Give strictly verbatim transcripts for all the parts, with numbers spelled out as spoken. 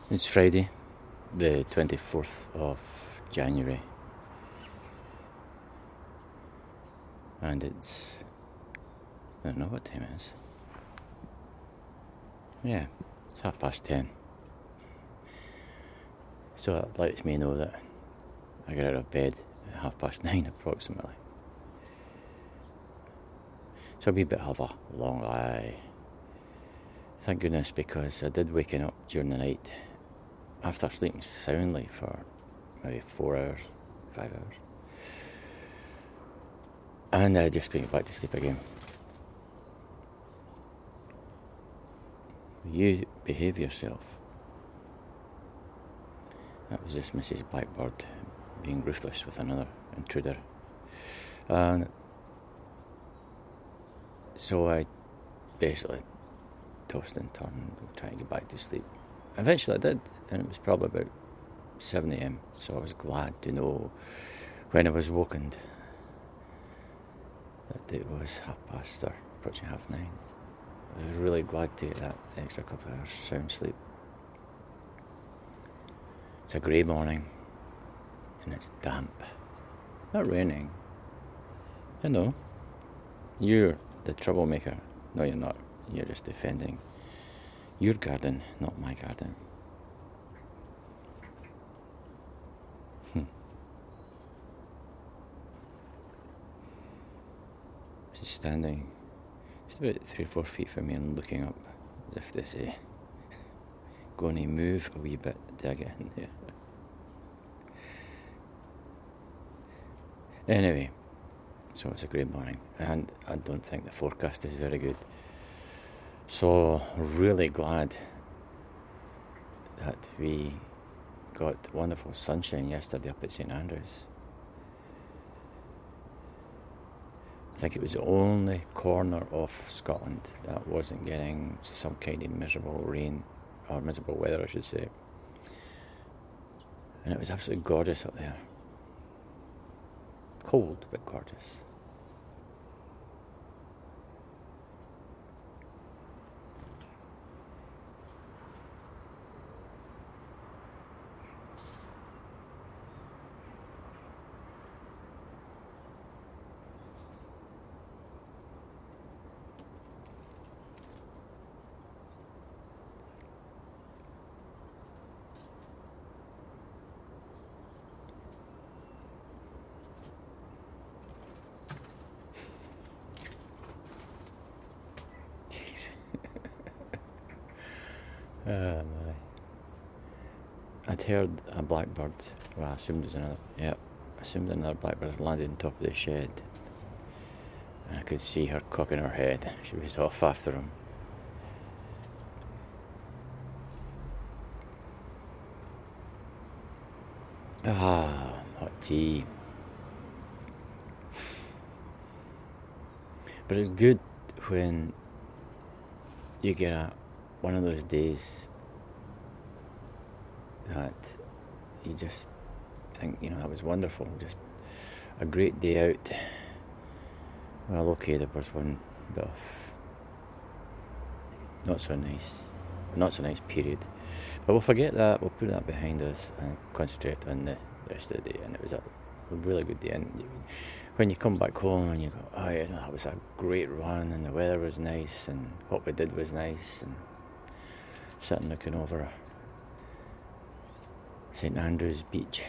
It's Friday, the twenty-fourth of January, and it's, I don't know what time it is. Yeah, it's half past ten. So that lets me know that I get out of bed at half past nine approximately. So a wee bit of a long lie. Thank goodness, because I did waking up during the night after sleeping soundly for maybe four hours, five hours. And I just couldn't get back to sleep again. You behave yourself. That was just Missus Blackbird being ruthless with another intruder. And so I basically tossed and turned, trying to get back to sleep. Eventually I did, and it was probably about seven a.m, so I was glad to know when I was woken that it was half past or approaching half nine. I was really glad to get that extra couple of hours sound sleep. It's a grey morning, and it's damp. It's not raining. I know. You're the troublemaker. No, you're not. You're just defending your garden, not my garden. Hmm. She's standing just about three or four feet from me and looking up as if to say, going to move a wee bit to get in there. Anyway, so it's a great morning, and I don't think the forecast is very good. So, really glad that we got wonderful sunshine yesterday up at St Andrews. I think it was the only corner of Scotland that wasn't getting some kind of miserable rain, or miserable weather I should say. And it was absolutely gorgeous up there. Cold, but gorgeous. Oh my. I'd heard a blackbird, well I assumed it was another, yeah, I assumed another blackbird had landed on top of the shed. And I could see her cocking her head. She was off after him. Ah, hot tea. But it's good when you get a one of those days that you just think, you know, that was wonderful, just a great day out. Well, okay, there was one bit of not so nice, not so nice period, but we'll forget that, we'll put that behind us and concentrate on the rest of the day. And it was a really good day, and when you come back home and you go, oh yeah, that was a great run, and the weather was nice, and what we did was nice, and sitting looking over St Andrews Beach,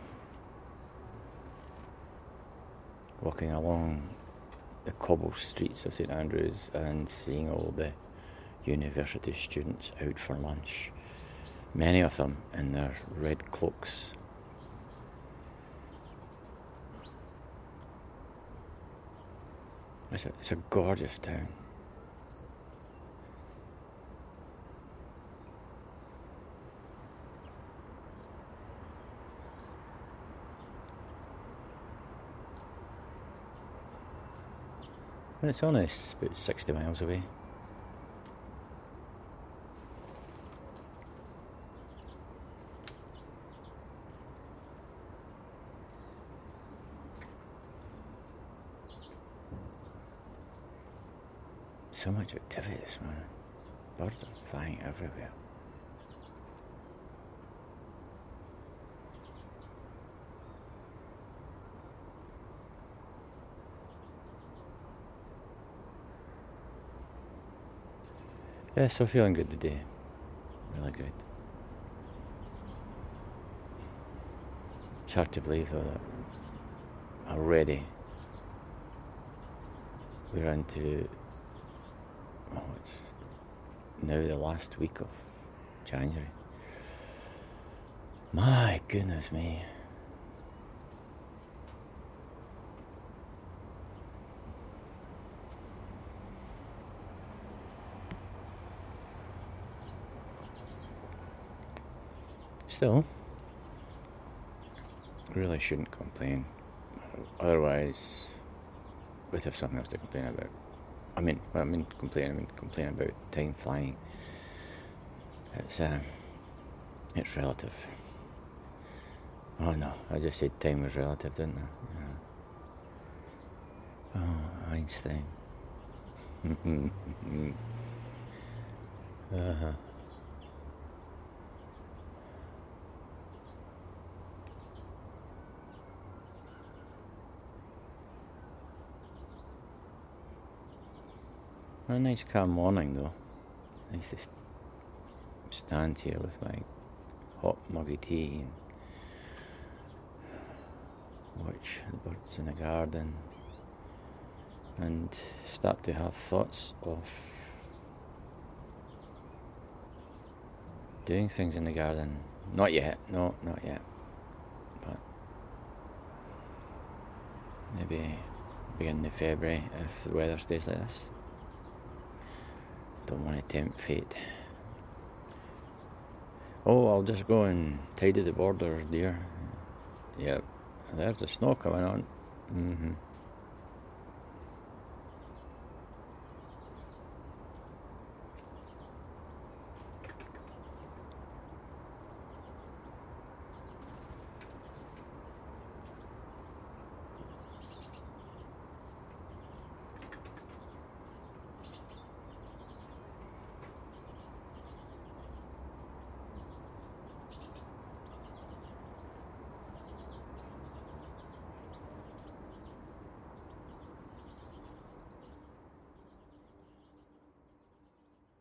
walking along the cobble streets of St Andrews and seeing all the university students out for lunch, many of them in their red cloaks. It's a, it's a gorgeous town. And it's only about sixty miles away. So much activity this morning. Birds are flying everywhere. Yeah, so feeling good today. Really good. It's hard to believe though that already we're into, oh, it's now the last week of January. My goodness me. Still, really shouldn't complain. Otherwise, we'd have something else to complain about. I mean, when I mean complain, I mean complain about time flying. It's uh, it's relative. Oh no, I just said time was relative, didn't I? Yeah. Oh, Einstein. uh-huh. A nice calm morning though. Nice to st- stand here with my hot muggy tea and watch the birds in the garden and start to have thoughts of doing things in the garden. Not yet, no, not yet. But maybe beginning of February if the weather stays like this. Don't want to tempt fate. Oh, I'll just go and tidy the borders, dear. Yep, there's the snow coming on. Mm-hmm.